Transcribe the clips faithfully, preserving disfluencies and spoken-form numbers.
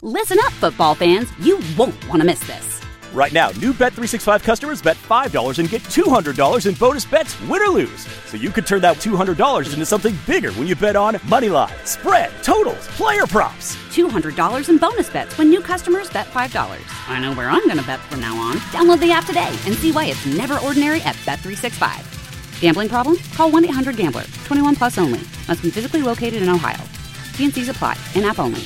Listen up, football fans. You won't want to miss this. Right now, new Bet three sixty-five customers bet five dollars and get two hundred dollars in bonus bets, win or lose. So you could turn that two hundred dollars into something bigger when you bet on money line, spread, totals, player props. two hundred dollars in bonus bets when new customers bet five dollars. I know where I'm going to bet from now on. Download the app today and see why it's never ordinary at Bet three sixty-five. Gambling problem? Call one eight hundred gambler. twenty-one plus only. Must be physically located in Ohio. T and C's apply. In-app only.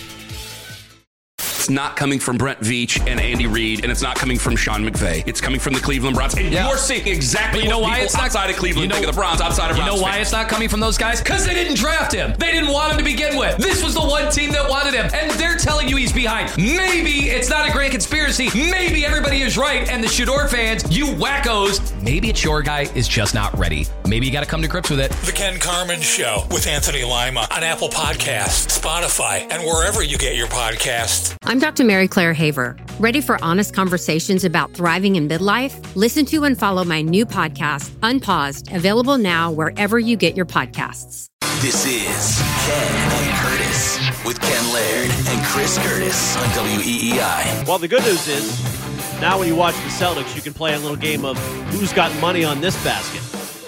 It's not coming from Brent Veach and Andy Reid, and it's not coming from Sean McVay. It's coming from the Cleveland Browns. And yeah. you're seeing exactly you know what why people it's not, outside of Cleveland you know, think of the Browns, outside of You Browns know why fans. it's not coming from those guys? Because they didn't draft him. They didn't want him to begin with. This was the one team that wanted him, and they're telling you he's behind. Maybe it's not a grand conspiracy. Maybe everybody is right, and the Shador fans, you wackos, maybe it's your guy is just not ready. Maybe you got to come to grips with it. The Ken Carman Show with Anthony Lima on Apple Podcasts, Spotify, and wherever you get your podcasts. I'm Doctor Mary Claire Haver. Ready for honest conversations about thriving in midlife? Listen to and follow my new podcast, Unpaused, available now wherever you get your podcasts. This is Ken and Curtis with Ken Laird and Chris Curtis on W E E I. Well, the good news is now when you watch the Celtics, you can play a little game of who's got money on this basket.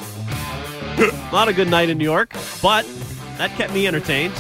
Not a good night in New York, but that kept me entertained.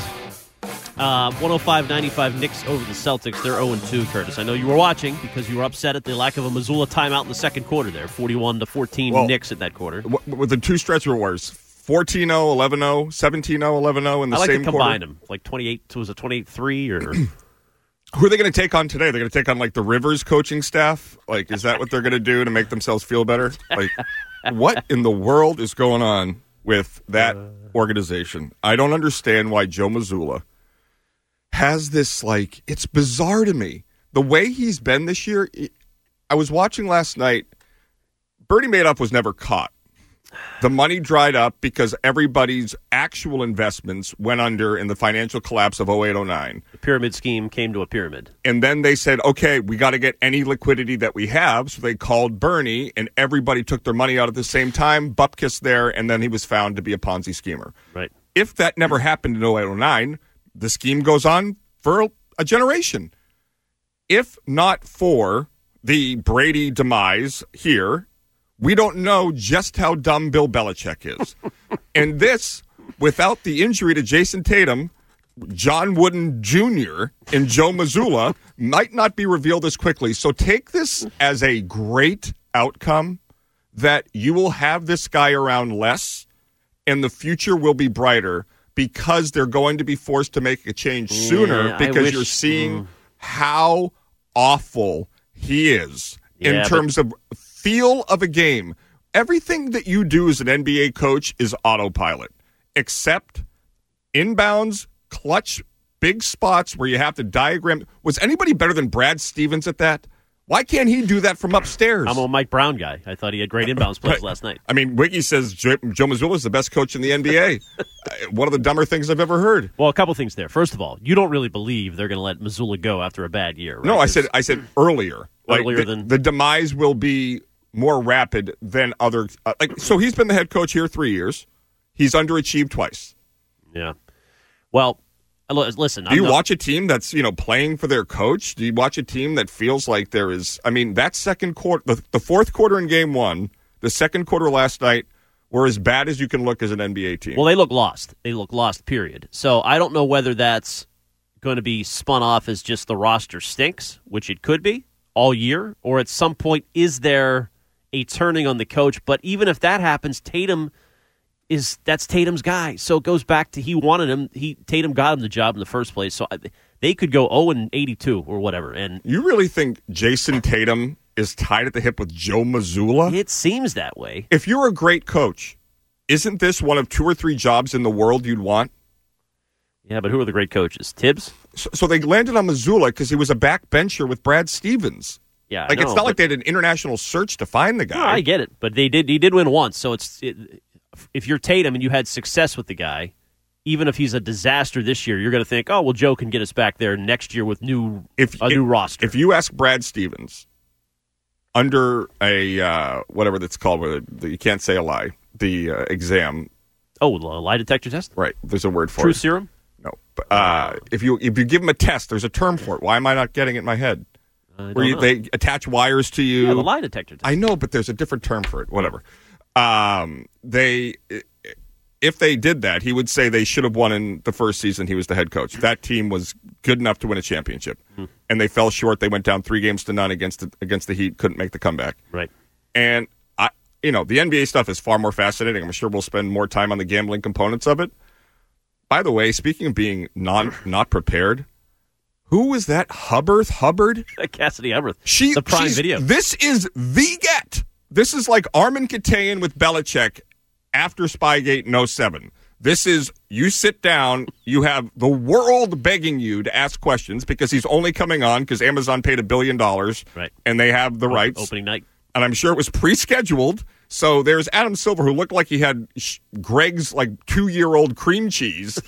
Uh, one oh five ninety-five Knicks over the Celtics. They're oh and two, Curtis. I know you were watching because you were upset at the lack of a Missoula timeout in the second quarter there. forty-one to fourteen well, Knicks at that quarter. W- with the two stretch wars, fourteen oh, eleven oh, seventeen oh, eleven oh in the I like same to combine quarter. them. Like twenty-eight, was it twenty-eight three or... Who are they going to take on today? They're going to take on, like, the Rivers coaching staff? Like, is that what they're going to do to make themselves feel better? Like, what in the world is going on with that organization? I don't understand why Joe Mazzulla has this, like, it's bizarre to me. The way he's been this year, I was watching last night, Bernie Madoff was never caught. The money dried up because everybody's actual investments went under in the financial collapse of oh eight oh nine. The pyramid scheme came to a pyramid. And then they said, okay, we got to get any liquidity that we have. So they called Bernie, and everybody took their money out at the same time. Bupkis there, and then he was found to be a Ponzi schemer. Right. If that never happened in oh eight oh nine, the scheme goes on for a generation. If not for the Brady demise here, we don't know just how dumb Bill Belichick is. And this, without the injury to Jason Tatum, John Wooden Junior, and Joe Mazzulla, might not be revealed as quickly. So take this as a great outcome that you will have this guy around less, and the future will be brighter because they're going to be forced to make a change sooner yeah, because wish, you're seeing mm. how awful he is yeah, in terms but- of feel of a game. Everything that you do as an N B A coach is autopilot, except inbounds, clutch, big spots where you have to diagram. Was anybody better than Brad Stevens at that? Why can't he do that from upstairs? I'm a Mike Brown guy. I thought he had great inbounds plays last night. I mean, Wiggy says Joe, Joe Mazzulla is the best coach in the N B A. One of the dumber things I've ever heard. Well, a couple things there. First of all, you don't really believe they're going to let Mazzulla go after a bad year, right? No, I said I said earlier. Earlier like, than the, the demise will be more rapid than other. Uh, like so, he's been the head coach here three years. He's underachieved twice. Yeah. Well. Listen, do you not- watch a team that's, you know, playing for their coach? Do you watch a team that feels like there is, I mean, that second quarter, the, the fourth quarter in game one, the second quarter last night were as bad as you can look as an N B A team. Well, they look lost. They look lost, period. So I don't know whether that's going to be spun off as just the roster stinks, which it could be all year, or at some point is there a turning on the coach? But even if that happens, Tatum is that's Tatum's guy. So it goes back to he wanted him. He Tatum got him the job in the first place. So I, they could go oh and eighty-two or whatever. And you really think Jason Tatum is tied at the hip with Joe Mazzulla? It seems that way. If you're a great coach, isn't this one of two or three jobs in the world you'd want? Yeah, but who are the great coaches? Tibbs? So, so they landed on Mazzulla because he was a backbencher with Brad Stevens. Yeah, like I know, it's not but, like they had an international search to find the guy. No, I get it, but they did. He did win once, so it's. It, if you're Tatum and you had success with the guy, even if he's a disaster this year, you're going to think, oh, well, Joe can get us back there next year with new if, a if, new roster. If you ask Brad Stevens under a uh, whatever that's called, where you can't say a lie, the uh, exam. Oh, a lie detector test? Right. There's a word for True it. serum? No. Uh, if you if you give them a test, there's a term for it. Why am I not getting it in my head? Where you, they attach wires to you. Yeah, the lie detector test. I know, but there's a different term for it. Whatever. Um, they, if they did that, he would say they should have won in the first season he was the head coach. That team was good enough to win a championship, mm-hmm. and they fell short. They went down three games to none against the, against the Heat. Couldn't make the comeback. Right. And I, you know, the N B A stuff is far more fascinating. I'm sure we'll spend more time on the gambling components of it. By the way, speaking of being non not prepared. Who was that? Hubbard? Hubbard? Cassidy Hubbard. She, the Prime Video. This is the get. This is like Armin Katayan with Belichick after Spygate in oh seven. This is, you sit down, you have the world begging you to ask questions because he's only coming on because Amazon paid a billion dollars. Right. And they have the o- rights. Opening night. And I'm sure it was pre-scheduled. So there's Adam Silver who looked like he had Greg's like two-year-old cream cheese.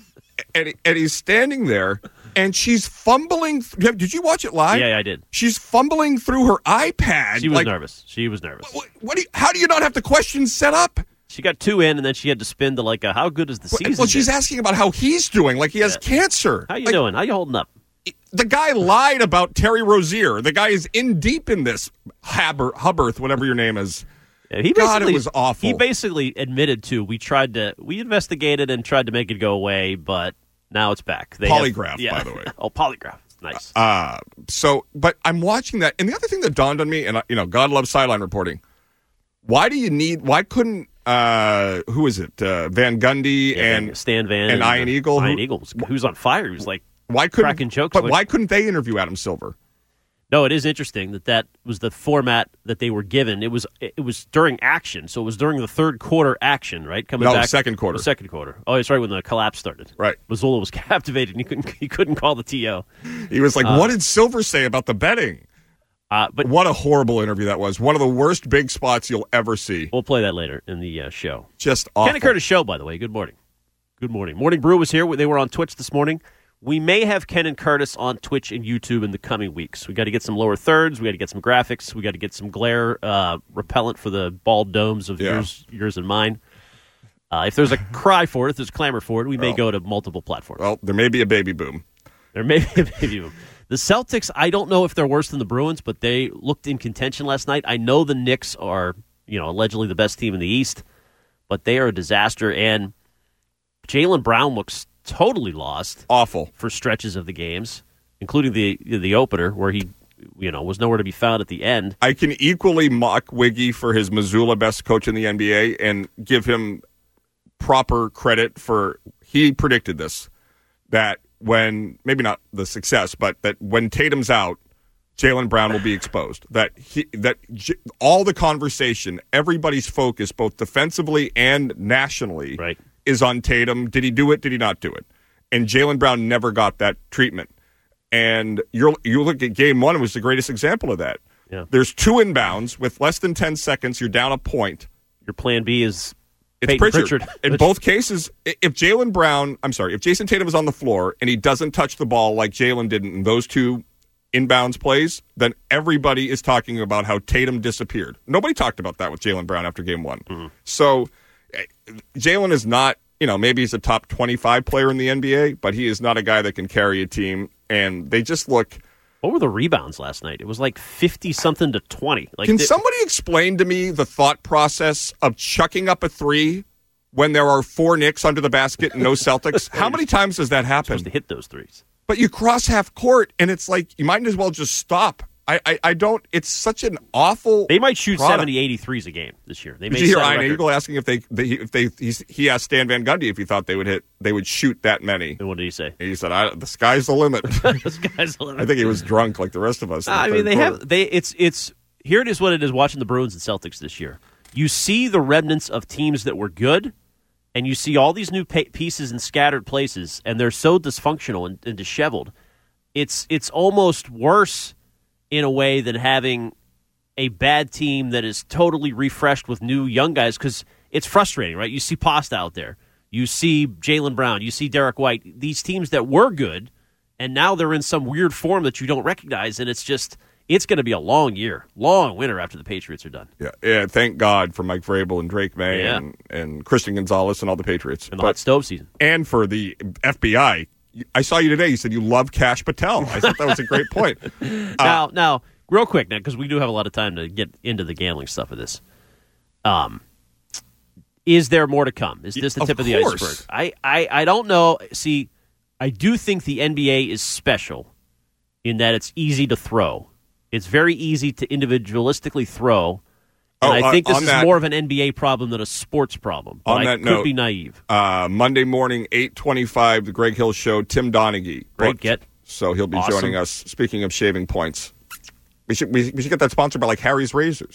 and, and he's standing there. And she's fumbling. Th- did you watch it live? Yeah, I did. She's fumbling through her iPad. She was like, nervous. She was nervous. What, what do you, how do you not have the questions set up? She got two in, and then she had to spin to like, a, how good is the season? Well, she's been? asking about how he's doing, like he has yeah. cancer. How you like, doing? How you holding up? The guy lied about Terry Rozier. The guy is in deep in this. Haber, Hubbard, whatever your name is. Yeah, he God, it was awful. He basically admitted to, we tried to, we investigated and tried to make it go away, but now it's back. They polygraph, have, yeah. by the way. oh, polygraph. Nice. Uh, so, but I'm watching that. And the other thing that dawned on me, and, you know, God loves sideline reporting. Why do you need, why couldn't, uh, who is it? Uh, Van Gundy yeah, and Stan Van and, and Ian Eagle. Ian who, Eagle was, who's on fire. He was like why couldn't, cracking jokes. But like, why couldn't they interview Adam Silver? No, it is interesting that that was the format that they were given. It was it was during action, so it was during the third quarter action, right? Coming no, back, second quarter. The second quarter. Oh, it's right when the collapse started. Right. Mazzulla was captivated. He couldn't he couldn't call the T O. He was like, uh, "What did Silver say about the betting?" Uh, but what a horrible interview that was. One of the worst big spots you'll ever see. We'll play that later in the uh, show. Just awful. Ken and Curtis show, by the way. Good morning. Good morning. Morning Brew was here. They were on Twitch this morning. We may have Ken and Curtis on Twitch and YouTube in the coming weeks. We got to get some lower thirds. We got to get some graphics. We got to get some glare uh, repellent for the bald domes of yeah. yours, yours and mine. Uh, if there's a cry for it, if there's clamor for it, we may well, go to multiple platforms. Well, there may be a baby boom. There may be a baby boom. The Celtics, I don't know if they're worse than the Bruins, but they looked in contention last night. I know the Knicks are, you know, allegedly the best team in the East, but they are a disaster. And Jaylen Brown looks totally lost. Awful. For stretches of the games, including the the opener where he, you know, was nowhere to be found at the end. I can equally mock Wiggy for his Mazzulla best coach in the N B A and give him proper credit for he predicted this, that when, maybe not the success, but that when Tatum's out, Jaylen Brown will be exposed. That he, that j- all the conversation, everybody's focus, both defensively and nationally, right. is on Tatum. Did he do it? Did he not do it? And Jaylen Brown never got that treatment. And you're, you look at game one, it was the greatest example of that. Yeah. There's two inbounds with less than ten seconds. You're down a point. Your plan B is it's Peyton Pritchard. Pritchard. In both cases, if Jaylen Brown, I'm sorry, if Jason Tatum is on the floor and he doesn't touch the ball like Jaylen did in those two inbounds plays, then everybody is talking about how Tatum disappeared. Nobody talked about that with Jaylen Brown after game one. Mm-hmm. So Jaylen is not, you know, maybe he's a top twenty-five player in the N B A, but he is not a guy that can carry a team. And they just look. What were the rebounds last night? It was like fifty-something to twenty. Like, can they, somebody explain to me the thought process of chucking up a three when there are four Knicks under the basket and no Celtics? How many times does that happen? Supposed to hit those threes. But you cross half court, and it's like you might as well just stop. I, I, I don't. It's such an awful. They might shoot product. seventy, eighty threes a game this year. They Did may you hear set a Ian record. Eagle asking if they, they if they he's, he asked Stan Van Gundy if he thought they would hit they would shoot that many. And what did he say? And he said, I, "The sky's the limit." The sky's the limit. I think he was drunk like the rest of us. I the mean, they quarter. have they. It's it's here. It is what it is. Watching the Bruins and Celtics this year, you see the remnants of teams that were good, and you see all these new pa- pieces in scattered places, and they're so dysfunctional and, and disheveled. It's it's almost worse in a way than having a bad team that is totally refreshed with new young guys, because it's frustrating, right? You see Pasta out there. You see Jaylen Brown. You see Derek White. These teams that were good, and now they're in some weird form that you don't recognize, and it's just it's going to be a long year, long winter after the Patriots are done. Yeah, yeah. Thank God for Mike Vrabel and Drake May yeah. and, and Christian Gonzalez and all the Patriots. And the but, hot stove season. And for the F B I. I saw you today. You said you love Cash Patel. I thought that was a great point. Uh, now, now, real quick, now, because we do have a lot of time to get into the gambling stuff of this. Um, is there more to come? Is this the of tip of the course. iceberg? I, I, I don't know. See, I do think the N B A is special in that it's easy to throw. It's very easy to individualistically throw. And oh, I think uh, this is that, more of an N B A problem than a sports problem. But on I that could note, be naive. Uh, Monday morning, eight twenty-five, the Greg Hill Show, Tim Donaghy. Great get. So he'll be awesome. joining us. Speaking of shaving points. We should we, we should get that sponsored by like Harry's Razors.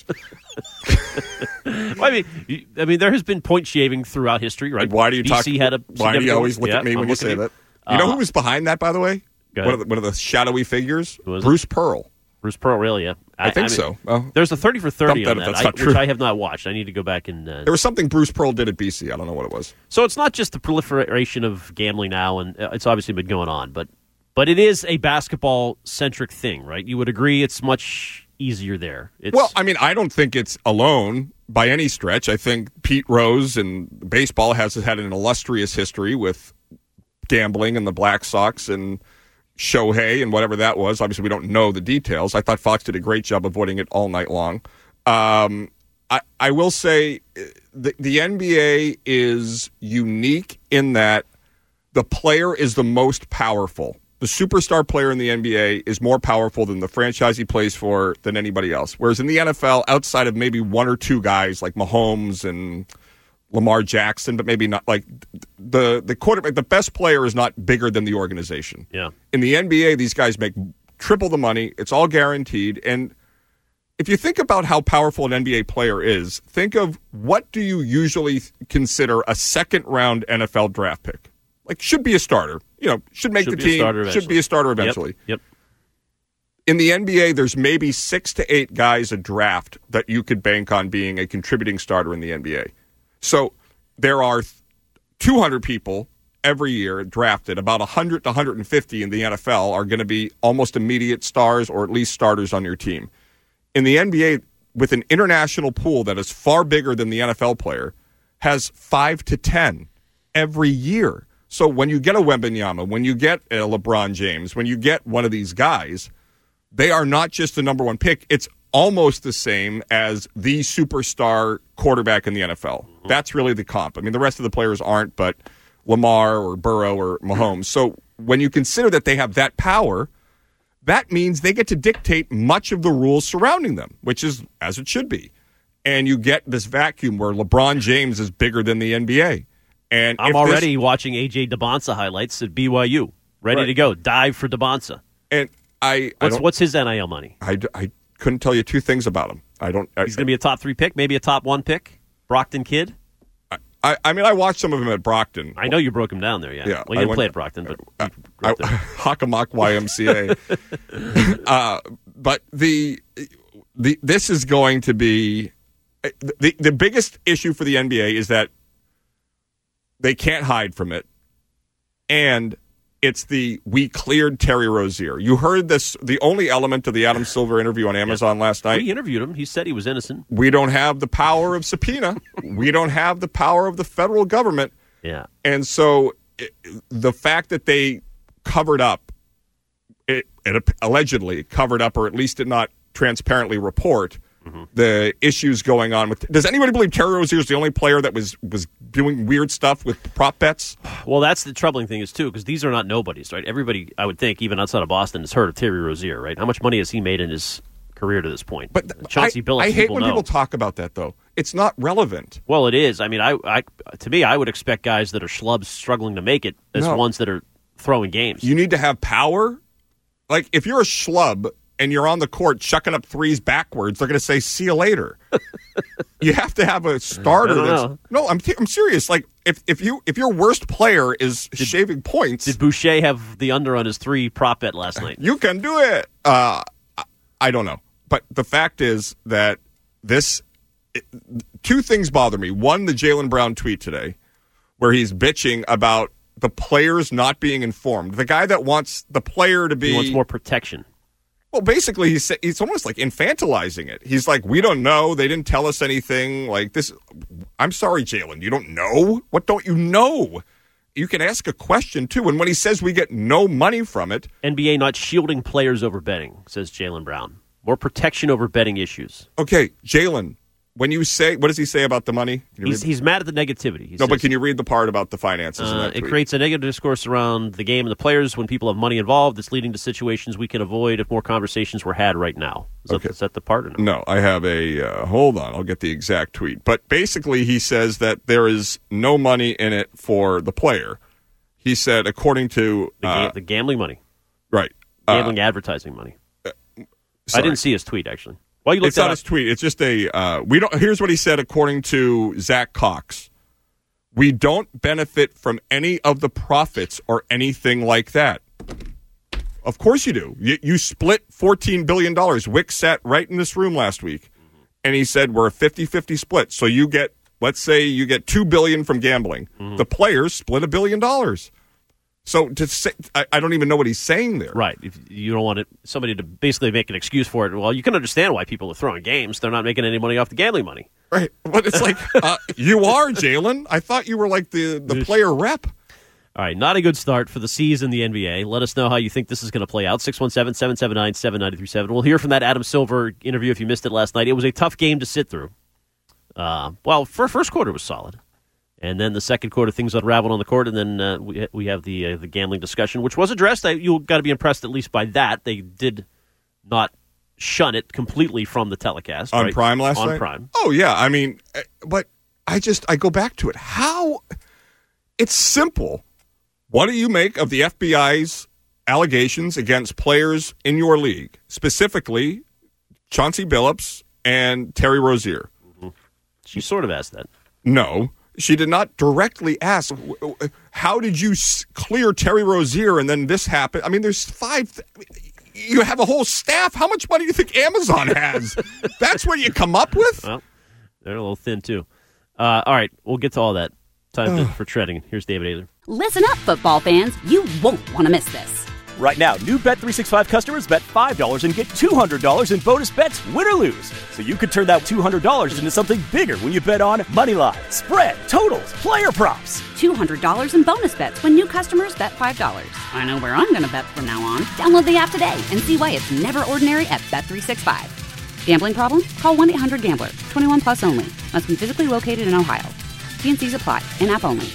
well, I mean, you, I mean, there has been point shaving throughout history, right? Why do you B C talk? Had a why do you always look yeah, at me I'm when you say you. that? You know uh, who was behind that, by the way? One of the, one of the shadowy figures. Bruce it? Pearl. Bruce Pearl, really? Yeah, I, I think I mean, so. Well, there's a thirty for thirty that, on that, that's I, not true. which I have not watched. I need to go back and. Uh, there was something Bruce Pearl did at B C. I don't know what it was. So it's not just the proliferation of gambling now, and it's obviously been going on, but but it is a basketball centric thing, right? You would agree it's much easier there. It's, well, I mean, I don't think it's alone by any stretch. I think Pete Rose and baseball has had an illustrious history with gambling and the Black Sox and Shohei and whatever that was. Obviously, we don't know the details. I thought Fox did a great job avoiding it all night long. Um, I, I will say the, the N B A is unique in that the player is the most powerful. The superstar player in the N B A is more powerful than the franchise he plays for than anybody else. Whereas in the N F L, outside of maybe one or two guys like Mahomes and Lamar Jackson, but maybe not like the the quarterback, the best player is not bigger than the organization. Yeah. In the N B A, these guys make triple the money. It's all guaranteed. And if you think about how powerful an N B A player is, think of what do you usually consider a second round N F L draft pick? Like, should be a starter. You know, should make should the team. Should be a starter eventually. Yep. yep. In the N B A, there's maybe six to eight guys a draft that you could bank on being a contributing starter in the N B A. So there are two hundred people every year drafted. About one hundred to one hundred fifty in the N F L are going to be almost immediate stars or at least starters on your team. In the N B A, with an international pool that is far bigger than the N F L player, has five to ten every year. So when you get a Wembanyama, when you get a LeBron James, when you get one of these guys, they are not just the number one pick. It's almost the same as the superstar quarterback in the N F L. Mm-hmm. That's really the comp. I mean, the rest of the players aren't, but Lamar or Burrow or Mahomes. So when you consider that they have that power, that means they get to dictate much of the rules surrounding them, which is as it should be. And you get this vacuum where LeBron James is bigger than the N B A. And I'm if already this, watching A J DeBonsa highlights at B Y U. Ready right. to go. Dive for DeBonsa. And I, what's, I what's his N I L money? I, I couldn't tell you two things about him. I don't. I, He's going to be a top three pick, maybe a top one pick. Brockton kid. I, I, I mean, I watched some of him at Brockton. I know you broke him down there. Yeah. yeah well, you didn't play at Brockton, but uh, I, Hockomock Y M C A. uh, but the the this is going to be the the biggest issue for the N B A is that they can't hide from it, and it's the we cleared Terry Rozier. You heard this, the only element of the Adam Silver interview on Amazon yeah. last night. We interviewed him. He said he was innocent. We don't have the power of subpoena. We don't have the power of the federal government. Yeah. And so it, the fact that they covered up, it, it allegedly covered up, or at least did not transparently report mm-hmm. the issues going on with. Does anybody believe Terry Rozier is the only player that was was doing weird stuff with prop bets? Well, that's the troubling thing is too, because these are not nobodies, right? Everybody, I would think, even outside of Boston, has heard of Terry Rozier, right? How much money has he made in his career to this point? But Chauncey I, Billups, I hate when know. people talk about that, though. It's not relevant. Well, it is. I mean, I, I to me, I would expect guys that are schlubs struggling to make it as no. ones that are throwing games. You need to have power. Like, if you're a schlub and you're on the court chucking up threes backwards, they're going to say, see you later. You have to have a starter. I don't that's know. No, I'm, I'm serious. Like, if, if you if your worst player is did, shaving points. Did Boucher have the under on his three prop bet last night? You can do it. Uh, I don't know. But the fact is that this it, two things bother me. One, the Jaylen Brown tweet today where he's bitching about the players not being informed. The guy that wants the player to be. He wants more protection. Well, basically, he's he's almost like infantilizing it. He's like, we don't know. They didn't tell us anything. Like this. I'm sorry, Jalen. You don't know? What don't you know? You can ask a question, too. And when he says we get no money from it. N B A not shielding players over betting, says Jaylen Brown. More protection over betting issues. Okay, Jalen, when you say, what does he say about the money? He's, he's mad at the negativity. He no, says, but can you read the part about the finances? Uh, in that it tweet? creates a negative discourse around the game and the players when people have money involved. It's leading to situations we can avoid if more conversations were had right now. Is, okay. that, is that the part? Or no? no, I have a, uh, hold on, I'll get the exact tweet. But basically he says that there is no money in it for the player. He said, according to... The, uh, ga- the gambling money. Right. Gambling uh, advertising money. Uh, I didn't see his tweet, actually. Well, you looked it's not his tweet. It's just a... Uh, we don't. Here's what he said, according to Zach Cox. We don't benefit from any of the profits or anything like that. Of course you do. You, you split fourteen billion dollars. Wick sat right in this room last week, and he said we're a fifty-fifty split. So you get, let's say you get two billion dollars from gambling. Mm-hmm. The players split a billion dollars. So to say, I, I don't even know what he's saying there. Right. If you don't want it, somebody to basically make an excuse for it. Well, you can understand why people are throwing games. They're not making any money off the gambling money. Right. But it's like, uh, you are, Jalen. I thought you were like the, the player rep. All right. Not a good start for the season, the N B A. Let us know how you think this is going to play out. six one seven, seven seven nine, seven nine three seven. We'll hear from that Adam Silver interview if you missed it last night. It was a tough game to sit through. Uh, well, for first quarter was solid. And then the second quarter, things unraveled on the court, and then uh, we we have the uh, the gambling discussion, which was addressed. I, you got to be impressed at least by that. They did not shun it completely from the telecast. On right? Prime last on night? On Prime. Oh, yeah. I mean, but I just, I go back to it. How? It's simple. What do you make of the F B I's allegations against players in your league, specifically Chauncey Billups and Terry Rozier? Mm-hmm. She sort of asked that. No. She did not directly ask, how did you clear Terry Rozier and then this happened? I mean, there's five. You have a whole staff. How much money do you think Amazon has? That's what you come up with? Well, they're a little thin, too. Uh, all right, we'll get to all that. Time to, for treading. Here's David Ayler. Listen up, football fans. You won't want to miss this. Right now, new Bet three sixty-five customers bet five dollars and get two hundred dollars in bonus bets, win or lose. So you could turn that two hundred dollars into something bigger when you bet on moneyline, spread, totals, player props. two hundred dollars in bonus bets when new customers bet five dollars. I know where I'm going to bet from now on. Download the app today and see why it's never ordinary at Bet three sixty-five. Gambling problem? Call one eight hundred gambler. twenty-one plus only. Must be physically located in Ohio. T and C's apply. In-app only.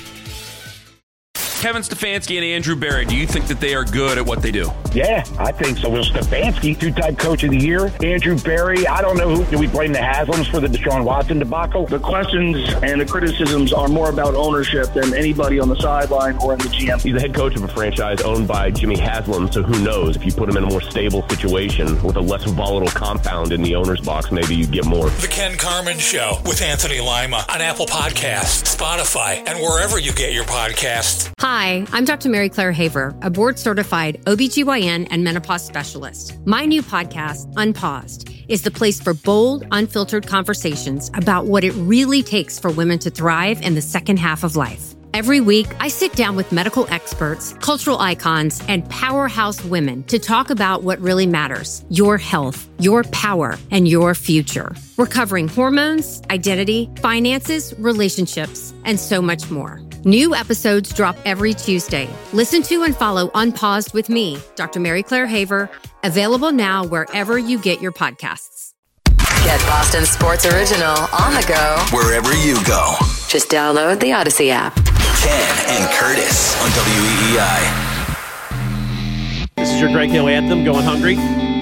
Kevin Stefanski and Andrew Berry, do you think that they are good at what they do? Yeah, I think so. Will Stefanski, two-time coach of the year. Andrew Berry, I don't know who. Do we blame the Haslams for the Deshaun Watson debacle? The questions and the criticisms are more about ownership than anybody on the sideline or in the G M. He's the head coach of a franchise owned by Jimmy Haslam, so who knows? If you put him in a more stable situation with a less volatile compound in the owner's box, maybe you get more. The Ken Carman Show with Anthony Lima on Apple Podcasts, Spotify, and wherever you get your podcasts. Hi, I'm Doctor Mary Claire Haver, a board-certified O B G Y N and menopause specialist. My new podcast, Unpaused, is the place for bold, unfiltered conversations about what it really takes for women to thrive in the second half of life. Every week, I sit down with medical experts, cultural icons, and powerhouse women to talk about what really matters: your health, your power, and your future. We're covering hormones, identity, finances, relationships, and so much more. New episodes drop every Tuesday. Listen to and follow Unpaused with me, Doctor Mary Claire Haver, available now wherever you get your podcasts. Get Boston Sports Original on the go wherever you go. Just download the Odyssey app. Ken and Curtis on W E E I. This is your Greg Hill anthem, Going Hungry.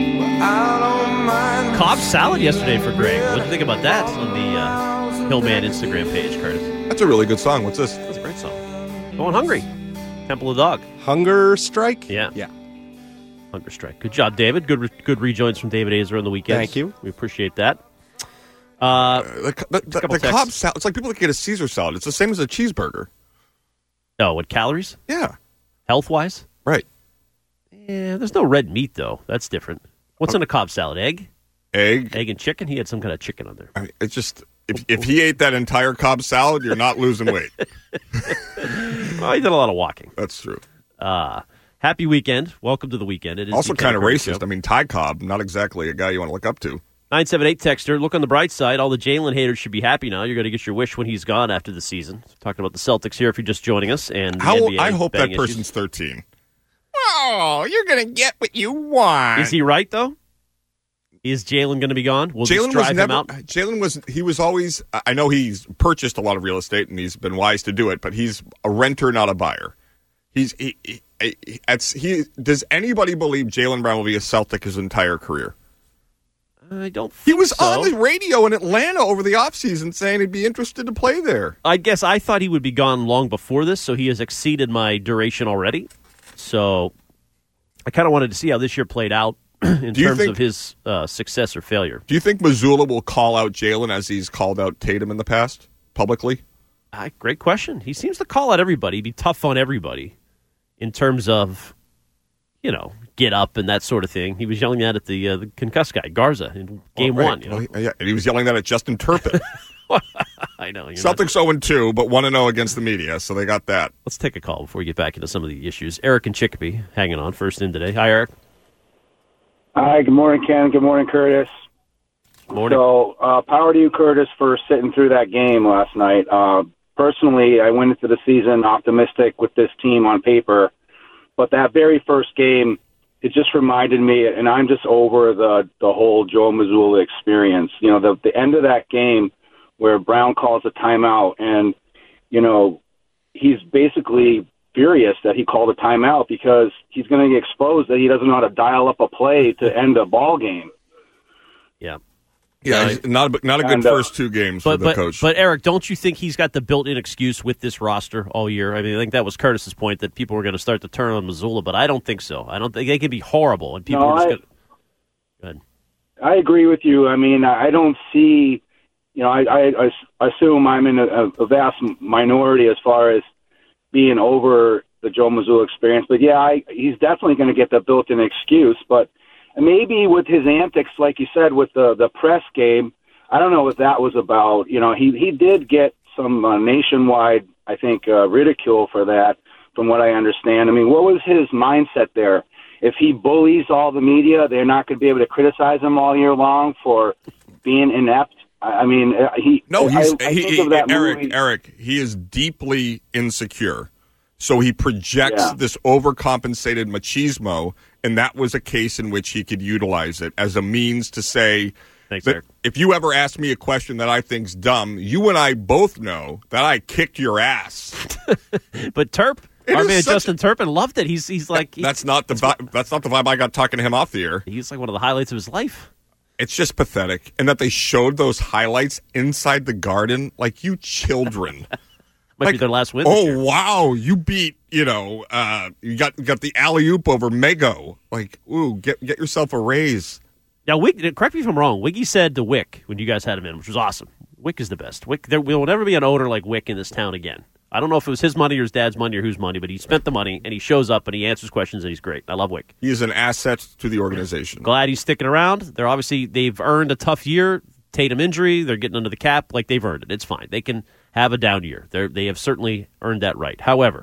Cobb salad yesterday for Greg. What do you think about that on the uh, Hillman Instagram page, Curtis? That's a really good song. What's this? That's a great song. Going Hungry. Temple of Dog. Hunger Strike? Yeah. Yeah. Hunger Strike. Good job, David. Good re- good rejoins from David Azer on the weekends. Thank you. We appreciate that. Uh, uh, the the, the, the Cobb salad, it's like people that get a Caesar salad. It's the same as a cheeseburger. Oh, what, calories? Yeah. Health-wise? Right. Yeah, there's no red meat, though. That's different. What's in a Cobb salad? Egg? Egg. Egg and chicken? He had some kind of chicken on there. I mean, it's just, if, if he ate that entire Cobb salad, you're not losing weight. Well, he did a lot of walking. That's true. Uh, Happy weekend. Welcome to the weekend. It is also kind of racist. Show. I mean, Ty Cobb, not exactly a guy you want to look up to. nine seven eight texter, look on the bright side. All the Jalen haters should be happy now. You're going to get your wish when he's gone after the season. Talking about the Celtics here if you're just joining us. And How, the N B A I hope that issues. person's thirteen. Oh, you're going to get what you want. Is he right, though? Is Jalen going to be gone? Will Jalen this drive was never. him out? Jalen was. He was always. I know he's purchased a lot of real estate and he's been wise to do it, but he's a renter, not a buyer. He's. He, he, he, it's, he Does anybody believe Jaylen Brown will be a Celtic his entire career? I don't think He was so. on the radio in Atlanta over the offseason saying he'd be interested to play there. I guess I thought he would be gone long before this, so he has exceeded my duration already. So I kind of wanted to see how this year played out in Do you terms think- of his uh, success or failure. Do you think Missoula will call out Jalen as he's called out Tatum in the past, publicly? Uh, great question. He seems to call out everybody, be tough on everybody in terms of, you know, get up and that sort of thing. He was yelling that at the, uh, the concussed guy, Garza, in game Oh, right. one. You know? Well, he, yeah, and he was yelling that at Justin Turpin. I know. You're Celtics oh and two, but one and oh against the media, so they got that. Let's take a call before we get back into some of the issues. Eric and Chicopee hanging on first in today. Hi, Eric. Hi, good morning, Ken. Good morning, Curtis. Morning. So, uh, power to you, Curtis, for sitting through that game last night. Uh, personally, I went into the season optimistic with this team on paper, but that very first game, it just reminded me, and I'm just over the the whole Joe Mazzulla experience. You know, the the end of that game where Brown calls a timeout, and you know, he's basically furious that he called a timeout because he's going to get exposed that he doesn't know how to dial up a play to end a ball game. Yeah. Yeah, he's not a, not a good And, uh, first two games But, for the but, coach. but, Eric, don't you think he's got the built-in excuse with this roster all year? I mean, I think that was Curtis's point that people were going to start to turn on Missoula, but I don't think so. I don't think they can be horrible, and people No, are just I- going to... Go ahead. I agree with you. I mean, I don't see, you know, I, I, I assume I'm in a, a vast minority as far as being over the Joe Mazzulla experience. But, yeah, I, he's definitely going to get the built-in excuse. But maybe with his antics, like you said, with the, the press game, I don't know what that was about. You know, he, he did get some uh, nationwide, I think, uh, ridicule for that, from what I understand. I mean, what was his mindset there? If he bullies all the media, they're not going to be able to criticize him all year long for being inept. I I mean, uh, he. No, he's I, I he, think he- of that Eric. movie. Eric, he is deeply insecure, so he projects Yeah. this overcompensated machismo, and that was a case in which he could utilize it as a means to say Thanks, that Eric. if you ever ask me a question that I think's dumb, you and I both know that I kicked your ass. But Turp, It our is man such Justin Turpin loved it. He's he's like... he- That's not the vibe, that's not the vibe I got talking to him off the air. he's like one of the highlights of his life. It's just pathetic, and that they showed those highlights inside the Garden, like you children. Might Like, be their last win this Oh year. wow, you beat you know uh, you got got the alley oop over Mego. Like ooh, get get yourself a raise. Now, Wig, correct me if I'm wrong. Wiggy said to Wick when you guys had him in, which was awesome. Wick is the best. Wick, there will never be an owner like Wick in this town again. I don't know if it was his money or his dad's money or whose money, but he spent the money and he shows up and he answers questions and he's great. I love Wick. He is an asset to the organization. Glad he's sticking around. They're obviously they've earned a tough year. Tatum injury, they're getting under the cap. Like they've earned it. It's fine. They can have a down year. They they have certainly earned that right. However,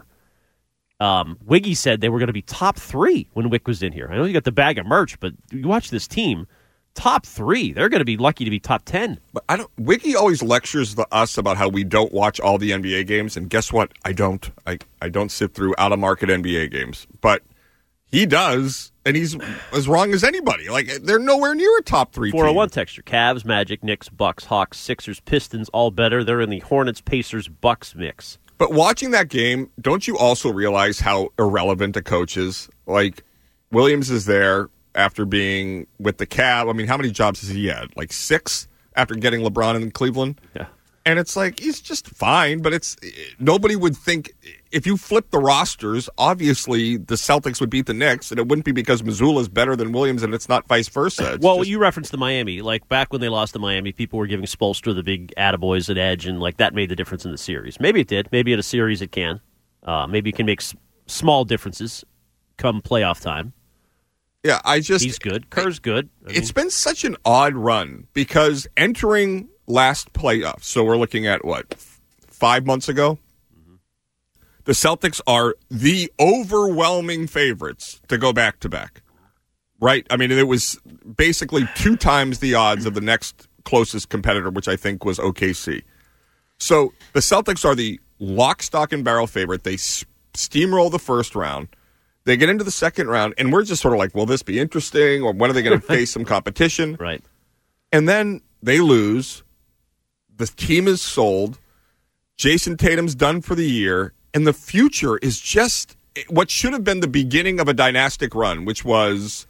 um, Wiggy said they were going to be top three when Wick was in here. I know you got the bag of merch, but you watch this team. Top three. They're going to be lucky to be top ten. But I don't. Wiki always lectures the, us about how we don't watch all the N B A games, and guess what? I don't. I, I don't sit through out of market N B A games, but he does, and he's as wrong as anybody. Like they're nowhere near a top three. four oh one team. texture. Cavs, Magic, Knicks, Bucks, Hawks, Sixers, Pistons, all better. They're in the Hornets, Pacers, Bucks mix. But watching that game, don't you also realize how irrelevant a coach is? Like Williams is there after being with the Cavs. I mean, how many jobs has he had? Like six after getting LeBron in Cleveland? Yeah. And it's like, he's just fine, but it's nobody would think, if you flip the rosters, obviously the Celtics would beat the Knicks, and it wouldn't be because Missoula is better than Williams, and it's not vice versa. It's well, just- you referenced the Miami. Like, back when they lost to Miami, people were giving Spoelstra the big attaboys at edge, and, like, that made the difference in the series. Maybe it did. Maybe in a series it can. Uh, maybe it can make s- small differences come playoff time. Yeah, I just... He's good. Kerr's good. I It's been such an odd run because entering last playoffs, so we're looking at, what, f- five months ago? the Celtics are the overwhelming favorites to go back-to-back. Right? I mean, it was basically two times the odds of the next closest competitor, which I think was O K C. So the Celtics are the lock, stock, and barrel favorite. They steamroll the first round. They get into the second round, and we're just sort of like, will this be interesting, or when are they going to face some competition? Right. And then they lose. The team is sold. Jason Tatum's done for the year, and the future is just what should have been the beginning of a dynastic run, which was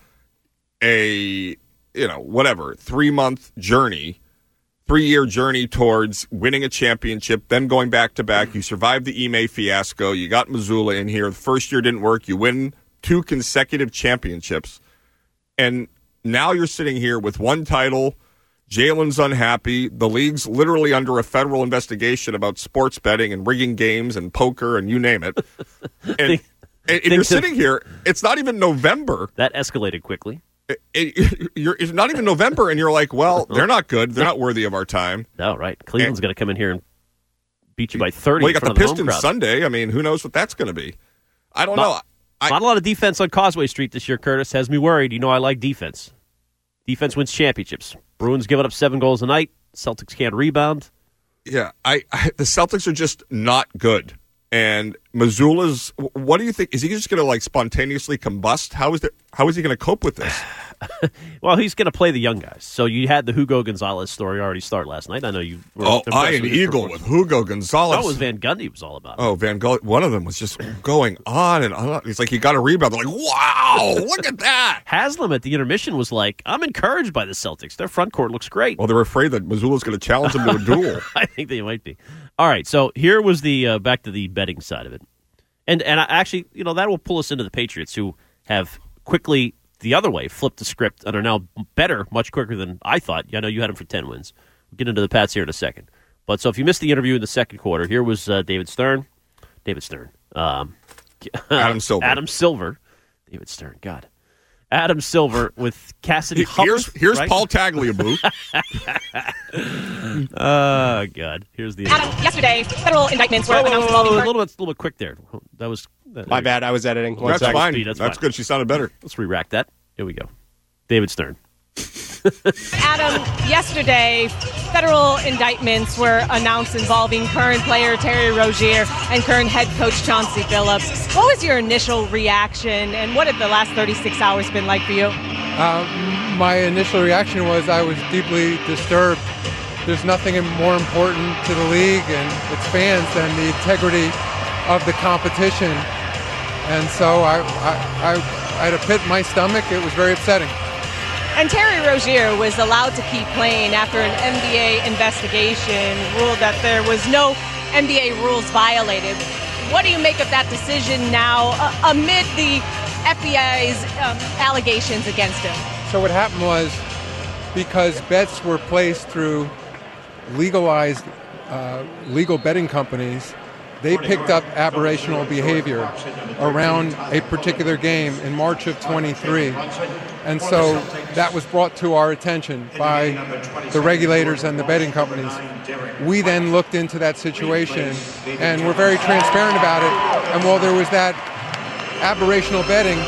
a, you know, whatever, three-month journey, three-year journey towards winning a championship, then going back-to-back. You survived the Ime fiasco. You got Mazzulla in here. The first year didn't work. You win two consecutive championships. And now you're sitting here with one title. Jalen's unhappy. The league's literally under a federal investigation about sports betting and rigging games and poker and you name it. And, and, and you're sitting here. It's not even November. That escalated quickly. It, it, you're, it's not even November, and you're like, well, they're not good. They're not worthy of our time. No, right. Cleveland's going to come in here and beat you by thirty. Well, you got the, the Pistons Sunday. I mean, who knows what that's going to be? I don't not, know. I, not a lot of defense on Causeway Street this year, Curtis. Has me worried. You know I like defense. Defense wins championships. Bruins giving up seven goals a night. Celtics can't rebound. Yeah, I, I the Celtics are just not good. And Mazzulla's, what do you think? Is he just going to like spontaneously combust? How is that? How is he going to cope with this? Well, he's going to play the young guys. So you had the Hugo Gonzalez story already start last night. I know you were Oh, Iron Eagle with Hugo Gonzalez. That was Van Gundy was all about it. Oh, Van Gundy. One of them was just going on and on. He's like, he got a rebound. They're like, wow, look at that. Haslam at the intermission was like, I'm encouraged by the Celtics. Their front court looks great. Well, they're afraid that Mazzulla's going to challenge them to a duel. I think they might be. All right, so here was the uh, back to the betting side of it. And and I actually, you know, that will pull us into the Patriots, who have quickly, the other way, flipped the script and are now better much quicker than I thought. I know you had them for ten wins. We'll get into the Pats here in a second. But so if you missed the interview in the second quarter, here was uh, David Stern. David Stern. Um, Adam Silver. Adam Silver. David Stern, God. Adam Silver with Cassidy Hubbard. Here's, here's right? Paul Tagliabue. Oh, God. Here's the... Adam, yesterday, federal indictments were whoa, whoa, announced whoa, whoa, involving... a little bit, a little bit quick there. That was... That, My bad. I was editing. One That's second. fine. Speed, That's, that's fine. good. She sounded better. Let's re-rack that. Here we go. David Stern. Adam, yesterday, federal indictments were announced involving current player Terry Rozier and current head coach Chauncey Billups. What was your initial reaction, and what have the last thirty-six hours been like for you? Uh, my initial reaction was I was deeply disturbed. There's nothing more important to the league and its fans than the integrity of the competition. And so I, I, I, I had a pit in my stomach. It was very upsetting. And Terry Rozier was allowed to keep playing after an N B A investigation ruled that there was no N B A rules violated. What do you make of that decision now uh, amid the F B I's um, allegations against him? So what happened was, because bets were placed through legalized uh, legal betting companies, they picked up aberrational behavior around a particular game in March of twenty-three. And so that was brought to our attention by the regulators and the betting companies. We then looked into that situation and were very transparent about it. And while there was that aberrational betting,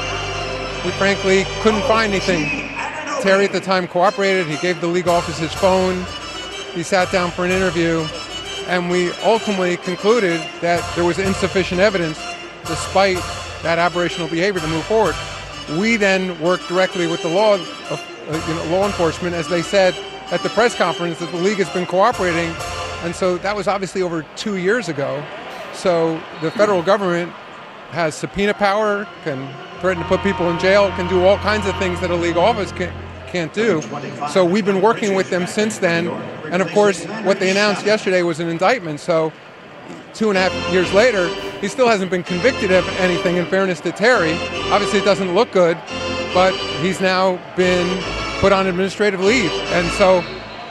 we frankly couldn't find anything. Terry at the time cooperated. He gave the league office his phone. He sat down for an interview. And we ultimately concluded that there was insufficient evidence, despite that aberrational behavior, to move forward. We then worked directly with the law, uh, you know, law enforcement, as they said at the press conference, that the league has been cooperating. And so that was obviously over two years ago. So the federal government has subpoena power, can threaten to put people in jail, can do all kinds of things that a league office can, can't do. So we've been working with them since then. And of course, what they announced yesterday was an indictment. So two and a half years later, he still hasn't been convicted of anything, in fairness to Terry. Obviously, it doesn't look good, but he's now been put on administrative leave. And so,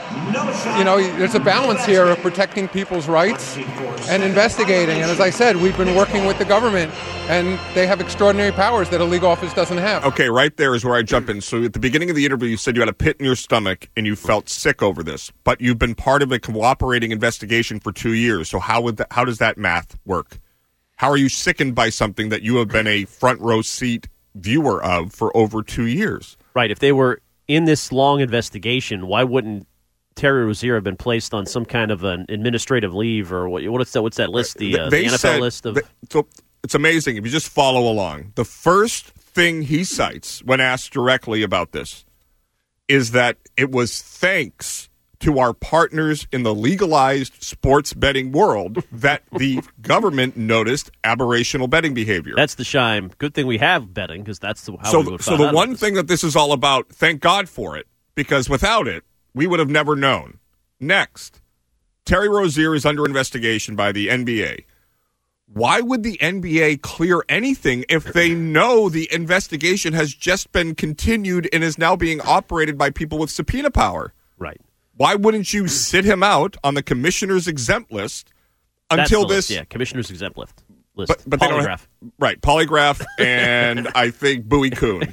you know, there's a balance here of protecting people's rights and investigating. And as I said, we've been working with the government, and they have extraordinary powers that a league office doesn't have. Okay, right there is where I jump in. So at the beginning of the interview, you said you had a pit in your stomach and you felt sick over this, but you've been part of a cooperating investigation for two years. So how would that, how does that math work? How are you sickened by something that you have been a front row seat viewer of for over two years? Right. If they were in this long investigation, why wouldn't Terry Rozier have been placed on some kind of an administrative leave or what, what's that? What's that list? The, uh, the N F L said, list of. They, so it's amazing if you just follow along. The first thing he cites when asked directly about this is that it was thanks to our partners in the legalized sports betting world that the government noticed aberrational betting behavior. That's the shime. Good thing we have betting because that's the, how so, we would So the one thing that this is all about, thank God for it, because without it, we would have never known. Next, Terry Rozier is under investigation by the N B A. Why would the N B A clear anything if they know the investigation has just been continued and is now being operated by people with subpoena power? Right. Why wouldn't you sit him out on the commissioner's exempt list until That's the this? List, yeah, commissioner's exempt list. list. But, but Polygraph. They don't have, right, polygraph and I think Bowie Kuhn.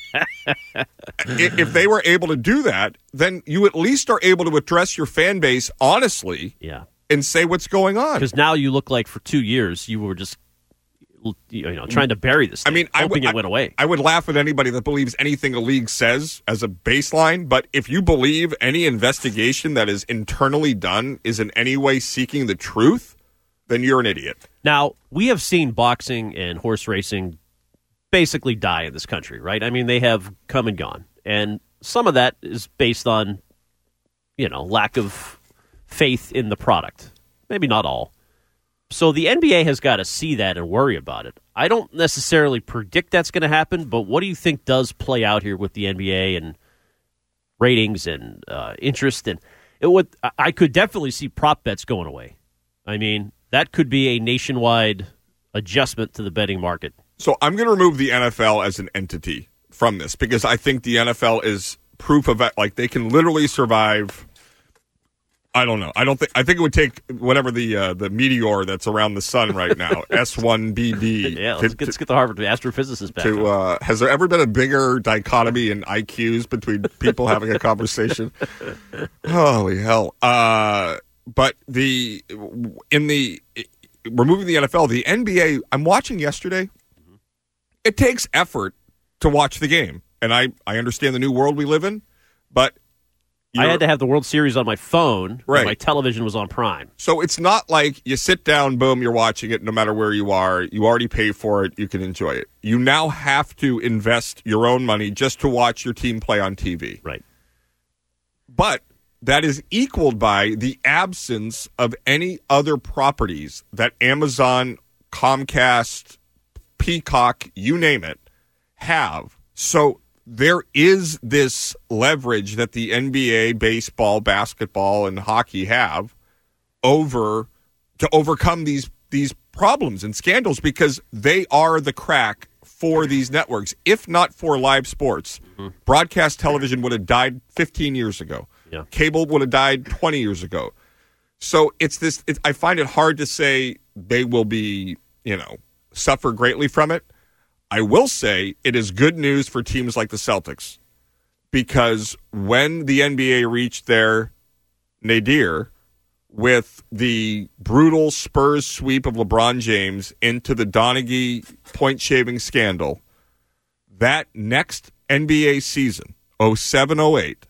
If they were able to do that, then you at least are able to address your fan base honestly, yeah, and say what's going on. Because now you look like for two years you were just you know trying to bury this thing, I mean, hoping I, it went away. I would laugh at anybody that believes anything a league says as a baseline, but if you believe any investigation that is internally done is in any way seeking the truth, then you're an idiot. Now, we have seen boxing and horse racing basically die in this country, right? I mean, they have come and gone. And some of that is based on, you know, lack of faith in the product. Maybe not all. So the N B A has got to see that and worry about it. I don't necessarily predict that's going to happen, but what do you think does play out here with the N B A and ratings and uh, interest? And it would, I could definitely see prop bets going away. I mean, that could be a nationwide adjustment to the betting market. So I'm going to remove the N F L as an entity from this because I think the N F L is proof of that. Like they can literally survive. I don't know. I don't think. I think it would take whatever the uh, the meteor that's around the sun right now, S one B D. Yeah, let's, to, get, let's get the Harvard astrophysicist back. To uh, has there ever been a bigger dichotomy in I Qs between people having a conversation? Holy hell! Uh, but the in the removing the N F L, the N B A. I'm watching yesterday. It takes effort to watch the game, and I I understand the new world we live in, but. I had to have the World Series on my phone. Right. And my television was on Prime. So it's not like you sit down, boom, you're watching it no matter where you are. You already pay for it. You can enjoy it. You now have to invest your own money just to watch your team play on T V. Right. But that is equaled by the absence of any other properties that Amazon, Comcast, Peacock, you name it, have. So there is this leverage that the N B A, baseball, basketball, and hockey have over to overcome these these problems and scandals because they are the crack for these networks. If not for live sports, mm-hmm. broadcast television would have died fifteen years ago. Yeah. Cable would have died twenty years ago. So it's this. It, I find it hard to say they will be, you know, suffer greatly from it. I will say it is good news for teams like the Celtics because when the N B A reached their nadir with the brutal Spurs sweep of LeBron James into the Donaghy point-shaving scandal, that next N B A season, oh seven oh eight,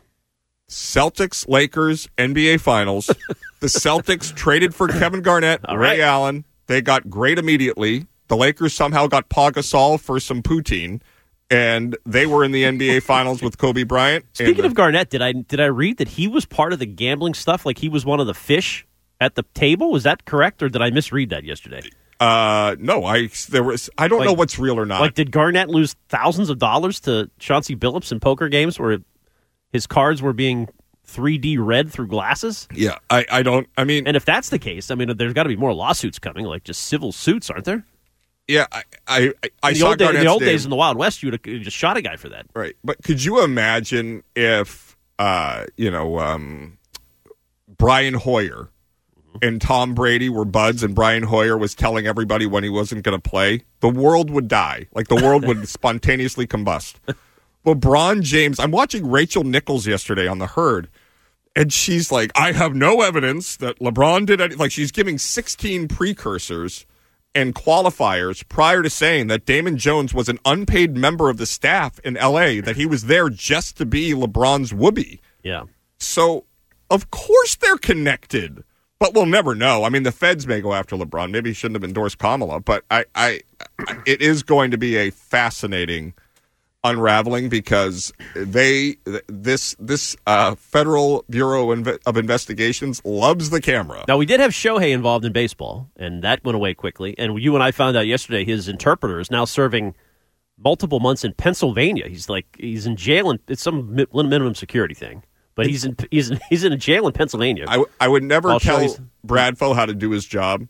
Celtics, Lakers, N B A Finals, the Celtics traded for Kevin Garnett, All Ray right. Allen. They got great immediately. The Lakers somehow got Pau Gasol for some poutine, and they were in the N B A Finals with Kobe Bryant. Speaking the, of Garnett, did I did I read that he was part of the gambling stuff? Like he was one of the fish at the table? Was that correct, or did I misread that yesterday? Uh, no, I there was. I don't like, know what's real or not. Like, did Garnett lose thousands of dollars to Chauncey Billups in poker games where his cards were being three D read through glasses? Yeah, I, I don't. I mean, and if that's the case, I mean, there's got to be more lawsuits coming, like just civil suits, aren't there? Yeah, I I, I in the saw old, day, in the old name. days in the Wild West, you would have just shot a guy for that, right? But could you imagine if uh, you know um, Brian Hoyer mm-hmm. and Tom Brady were buds, and Brian Hoyer was telling everybody when he wasn't going to play? The world would die. Like the world would spontaneously combust. LeBron James. I'm watching Rachel Nichols yesterday on The Herd, and she's like, "I have no evidence that LeBron did anything." Like she's giving sixteen precursors. and qualifiers prior to saying that Damon Jones was an unpaid member of the staff in L A, that he was there just to be LeBron's whoopee. Yeah. So, of course they're connected, but we'll never know. I mean, the feds may go after LeBron. Maybe he shouldn't have endorsed Kamala, but I, I, it is going to be a fascinating unraveling because they this this uh, Federal Bureau of Investigations loves the camera. Now, we did have Shohei involved in baseball, and that went away quickly. And you and I found out yesterday his interpreter is now serving multiple months in Pennsylvania. He's like he's in jail, and it's some mi- minimum security thing. But he's in he's in, he's in a jail in Pennsylvania. I, w- I would never I'll tell Bradfo how to do his job,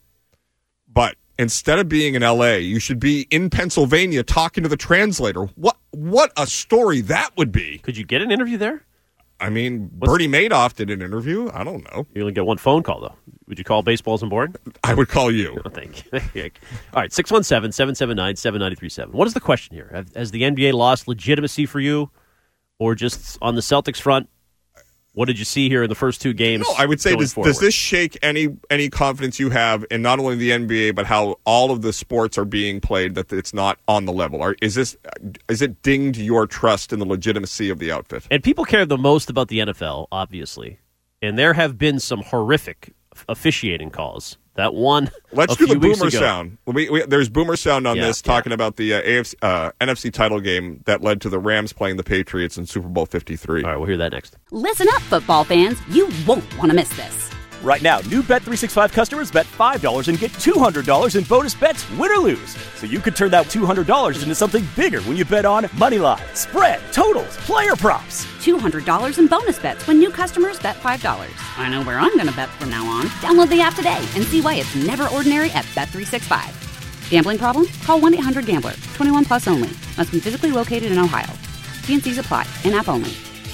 but instead of being in L A, you should be in Pennsylvania talking to the translator. What what a story that would be. Could you get an interview there? I mean, What's, Bernie Madoff did an interview. I don't know. You only get one phone call, though. Would you call Baseballs and Board? I would call you. Oh, thank you. All right, six one seven, seven seven nine, seven nine three seven. What is the question here? Has the N B A lost legitimacy for you, or just on the Celtics front? What did you see here in the first two games? No, I would say, does, does this shake any any confidence you have in not only the N B A, but how all of the sports are being played, that it's not on the level? Or is this is it dinged your trust in the legitimacy of the outfit? And people care the most about the N F L, obviously. And there have been some horrific officiating calls. That one. Let's a do few the weeks boomer ago. sound. We, we, there's boomer sound on Yeah, this, yeah. talking about the uh, A F C, uh, N F C title game that led to the Rams playing the Patriots in Super Bowl fifty-three. All right, we'll hear that next. Listen up, football fans. You won't want to miss this. Right now, new Bet three sixty-five customers bet five dollars and get two hundred dollars in bonus bets, win or lose. So you could turn that two hundred dollars into something bigger when you bet on moneyline, spread, totals, player props. two hundred dollars in bonus bets when new customers bet five dollars. I know where I'm going to bet from now on. Download the app today and see why it's never ordinary at Bet three sixty-five. Gambling problem? Call one eight hundred gambler. twenty-one plus only. Must be physically located in Ohio. T and C's apply. In-app only.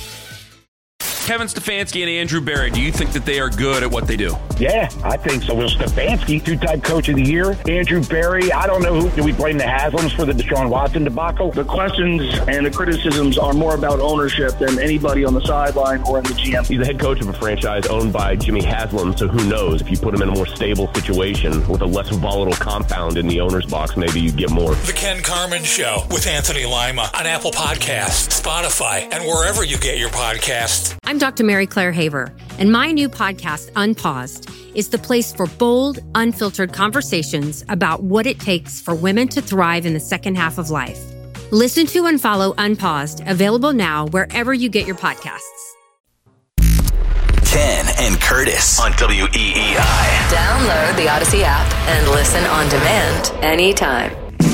Kevin Stefanski and Andrew Berry, do you think that they are good at what they do? Yeah, I think so. Will Stefanski, two-time coach of the year. Andrew Berry, I don't know who. Do we blame the Haslams for the Deshaun Watson debacle? The questions and the criticisms are more about ownership than anybody on the sideline or in the G M. He's the head coach of a franchise owned by Jimmy Haslam, so who knows? If you put him in a more stable situation with a less volatile compound in the owner's box, maybe you get more. The Ken Carman Show with Anthony Lima on Apple Podcasts, Spotify, and wherever you get your podcasts. I'm Doctor Mary Claire Haver, and my new podcast, Unpaused, is the place for bold, unfiltered conversations about what it takes for women to thrive in the second half of life. Listen to and follow Unpaused, available now wherever you get your podcasts. Ken and Curtis on W E E I. Download the Odyssey app and listen on demand anytime.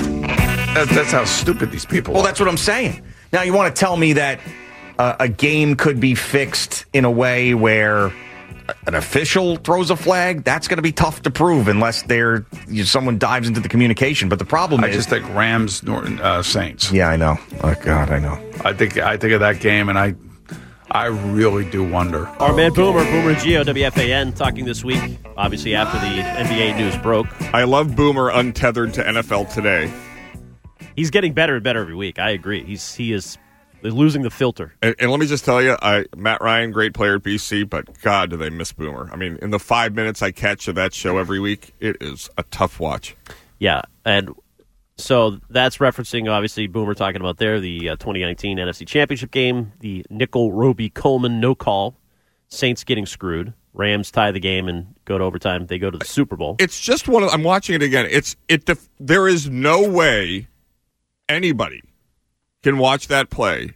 That, that's how stupid these people Well, are. that's what I'm saying. Now, you want to tell me that uh, a game could be fixed in a way where an official throws a flag? That's going to be tough to prove unless there you, someone dives into the communication. But the problem I is, just think Rams, Norton, uh, Saints. yeah, I know. Oh God, I know. I think I think of that game, and I I really do wonder. Our man Boomer, Boomer Gio, W F A N, talking this week, obviously after the N B A news broke. I love Boomer untethered to N F L Today. He's getting better and better every week. I agree. He's he is losing the filter. And, and let me just tell you, I, Matt Ryan, great player at B C, but God, do they miss Boomer. I mean, in the five minutes I catch of that show every week, it is a tough watch. Yeah, and so that's referencing, obviously, Boomer talking about there, the uh, twenty nineteen N F C Championship game, the Nickel, Roby, Coleman no call, Saints getting screwed, Rams tie the game and go to overtime. They go to the Super Bowl. It's just one of, I'm watching it again. It's it. Def, there is no way anybody can watch that play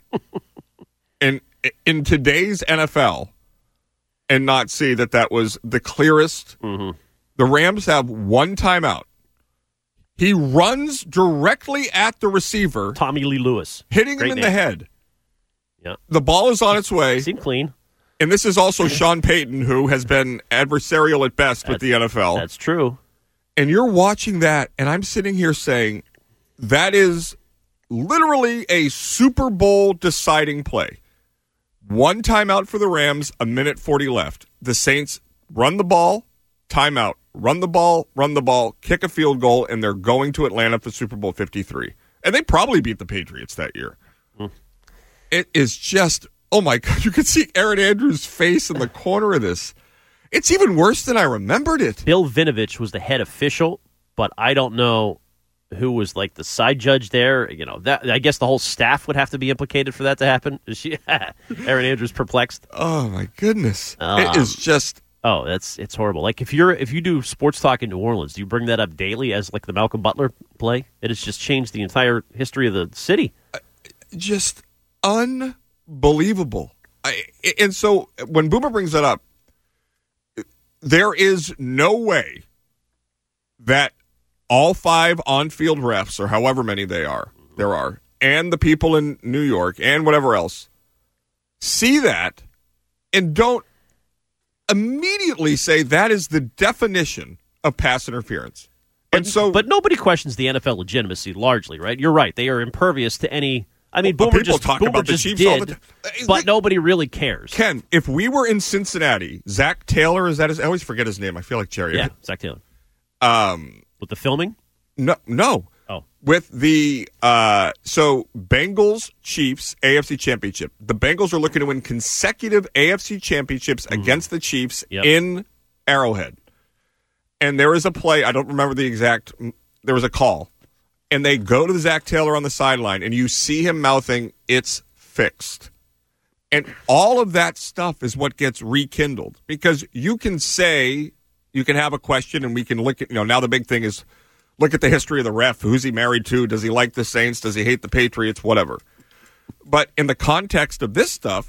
in in today's N F L and not see that that was the clearest. Mm-hmm. The Rams have one timeout. He runs directly at the receiver, Tommy Lee Lewis, hitting Great him in name. the head. Yeah, the ball is on its way. Seemed clean. And this is also Sean Payton, who has been adversarial at best that's, with the N F L. That's true. And you're watching that, and I'm sitting here saying, that is literally a Super Bowl deciding play. One timeout for the Rams, a minute forty left. The Saints run the ball, timeout, run the ball, run the ball, kick a field goal, and they're going to Atlanta for Super Bowl fifty-three. And they probably beat the Patriots that year. Mm. It is just, oh my God, you can see Aaron Andrews' face in the corner of this. It's even worse than I remembered it. Bill Vinovich was the head official but I don't know who was like the side judge there. You know, that I guess the whole staff would have to be implicated for that to happen. Is she, Erin Andrews perplexed. Oh my goodness, um, it is just. Oh, that's it's horrible. Like if you're if you do sports talk in New Orleans, do you bring that up daily as like the Malcolm Butler play? It has just changed the entire history of the city. Just unbelievable. I, and so when Boomer brings that up, there is no way that all five on-field refs, or however many they are, there are, and the people in New York and whatever else, see that and don't immediately say that is the definition of pass interference. And but, so, but nobody questions the N F L legitimacy largely, right? You're right; they are impervious to any. I mean, well, Boomer people just talk Boomer about the just Chiefs did, all the time. but nobody really cares. Ken, if we were in Cincinnati, Zach Taylor is that his? I always forget his name. I feel like Jerry. Yeah, Zach Taylor. Um, with the filming? No, no. Oh, with the uh, so Bengals Chiefs A F C Championship. The Bengals are looking to win consecutive A F C championships mm. against the Chiefs yep. in Arrowhead. And there is a play. I don't remember the exact. There was a call, and they go to Zach Taylor on the sideline, and you see him mouthing, "It's fixed." And all of that stuff is what gets rekindled because you can say, you can have a question, and we can look at. You know, now the big thing is. Look at the history of the ref. Who's he married to? Does he like the Saints? Does he hate the Patriots? Whatever. But in the context of this stuff,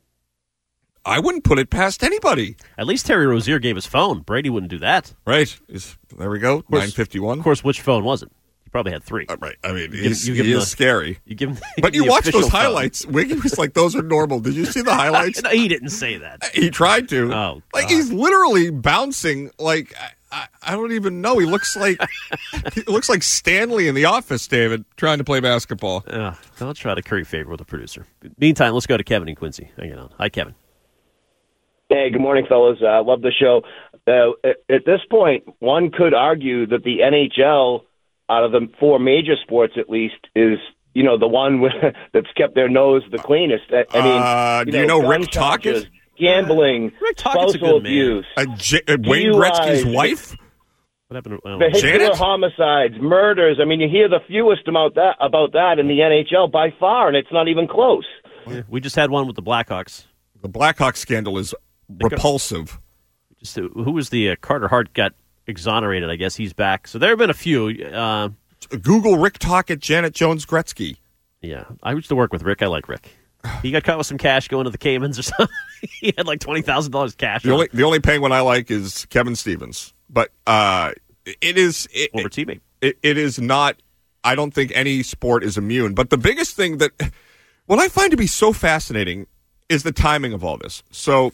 I wouldn't put it past anybody. At least Terry Rozier gave his phone. Brady wouldn't do that. Right. Is, there we go. nine fifty-one. Of course, which phone was it? He probably had three. Uh, right. I mean, you he's, give, you he give is the, scary. You give him, you but give you watch those phone. highlights. Wiggy was like, those are normal. Did you see the highlights? No, he didn't say that. He tried to. Oh, like God. He's literally bouncing like... I, I don't even know. He looks like he looks like Stanley in The Office, David, trying to play basketball. Uh, don't try to curry favor with the producer. Meantime, let's go to Kevin and Quincy. Hang on. Hi, Kevin. Hey, good morning, fellas. Uh, love the show. Uh, at, at this point, one could argue that the N H L, out of the four major sports at least, is you know the one with, that's kept their nose the cleanest. I, I mean, uh, you do you know, know Rick charges, Tocchet? Gambling, Rick Tockett's spousal a good abuse, uh, J- uh, Wayne Gretzky's wife. What happened to, vehicular Janet? homicides, murders. I mean, you hear the fewest about that about that in the N H L by far, and it's not even close. Yeah, we just had one with the Blackhawks. The Blackhawks scandal is repulsive. Just uh, who was the uh, Carter Hart got exonerated? I guess he's back. So there have been a few. Uh, Google Rick Tocchet, Janet Jones Gretzky. Yeah, I used to work with Rick. I like Rick. He got caught with some cash going to the Caymans or something. He had like twenty thousand dollars cash. The only the only Penguin I like is Kevin Stevens, but uh, it is it, former teammate. It, it is not. I don't think any sport is immune. But the biggest thing that what I find to be so fascinating is the timing of all this. So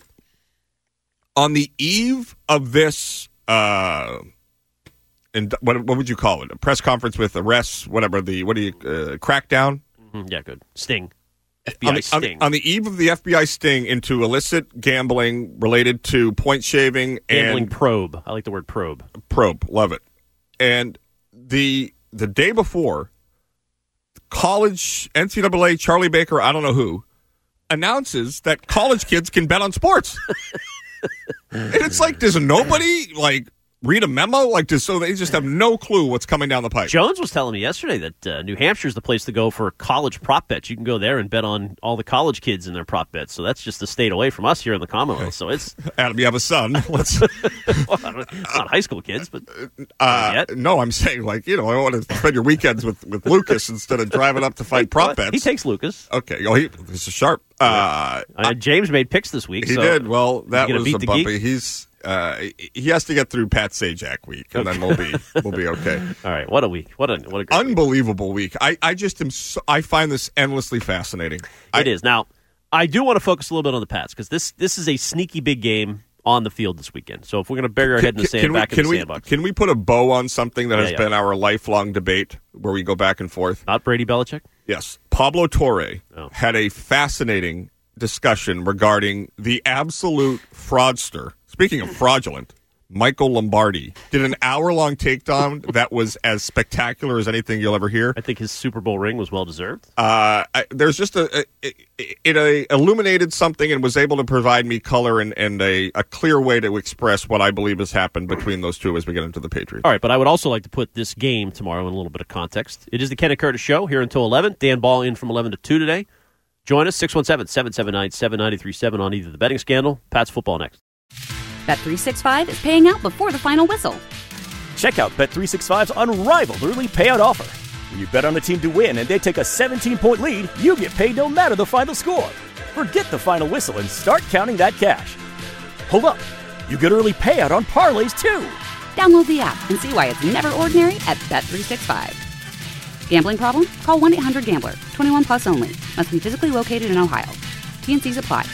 on the eve of this, uh, and what what would you call it? A press conference with arrests, whatever the what do you uh, crackdown? Mm-hmm. Yeah, good sting. F B I on the, sting. On, on the eve of the F B I sting into illicit gambling related to point shaving Gambling and probe. I like the word probe. Probe, love it. And the the day before, college N C double A Charlie Baker, I don't know who, announces that college kids can bet on sports. And it's like, does nobody like read a memo? Like, does, so they just have no clue what's coming down the pipe. Jones was telling me yesterday that uh, New Hampshire is the place to go for college prop bets. You can go there and bet on all the college kids in their prop bets. So that's just a state away from us here in the Commonwealth. So it's Adam, you have a son. Let's well, not high school kids, but uh, yet. No, I'm saying like you know I want to spend your weekends with, with Lucas instead of driving up to fight prop bets. He takes Lucas. Okay, oh, he, he's sharp. Uh, uh, James made picks this week. He so did. Well, that was beat a the bumpy. geek? He's uh, he has to get through Pat Sajak week, and then we'll be we'll be okay. All right, what a week! What a what a great unbelievable week. week. I, I just am. So, I find this endlessly fascinating. It I, is. Now, I do want to focus a little bit on the Pats because this this is a sneaky big game on the field this weekend. So if we're going to bury our head in the sand, we, back in the we, sandbox, can we put a bow on something that yeah, has yeah. been our lifelong debate, where we go back and forth? Not Brady Belichick. Yes, Pablo Torre oh. had a fascinating discussion regarding the absolute fraudster. Speaking of fraudulent, Michael Lombardi did an hour-long takedown that was as spectacular as anything you'll ever hear. I think his Super Bowl ring was well-deserved. Uh, I, there's just a, a it, it a illuminated something and was able to provide me color and, and a, a clear way to express what I believe has happened between those two as we get into the Patriots. All right, but I would also like to put this game tomorrow in a little bit of context. It is the Ken and Curtis Show here until eleven. Dan Ball in from eleven to two today. Join us, six one seven, seven seven nine, seven nine three seven on either the betting scandal. Pat's football next. Bet three sixty-five is paying out before the final whistle. Check out Bet three sixty-five's unrivaled early payout offer. When you bet on a team to win and they take a seventeen-point lead, you get paid no matter the final score. Forget the final whistle and start counting that cash. Hold up. You get early payout on parlays, too. Download the app and see why it's never ordinary at Bet three sixty-five. Gambling problem? Call one eight hundred gambler. twenty-one plus only. Must be physically located in Ohio. T N Cs apply.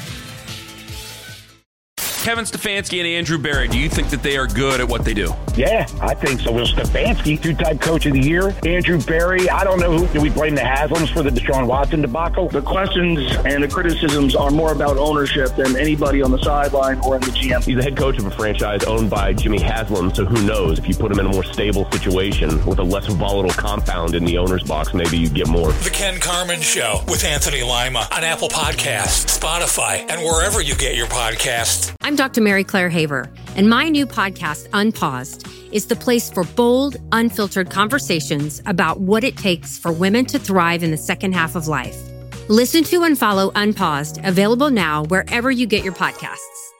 Kevin Stefanski and Andrew Berry, do you think that they are good at what they do? Yeah, I think so. Will Stefanski, two-time coach of the year. Andrew Berry, I don't know who. Do we blame the Haslams for the Deshaun Watson debacle? The questions and the criticisms are more about ownership than anybody on the sideline or in the G M. He's the head coach of a franchise owned by Jimmy Haslam, so who knows? If you put him in a more stable situation with a less volatile compound in the owner's box, maybe you get more. The Ken Carman Show with Anthony Lima on Apple Podcasts, Spotify, and wherever you get your podcasts. I'm Doctor Mary Claire Haver, and my new podcast, Unpaused, is the place for bold, unfiltered conversations about what it takes for women to thrive in the second half of life. Listen to and follow Unpaused, available now wherever you get your podcasts.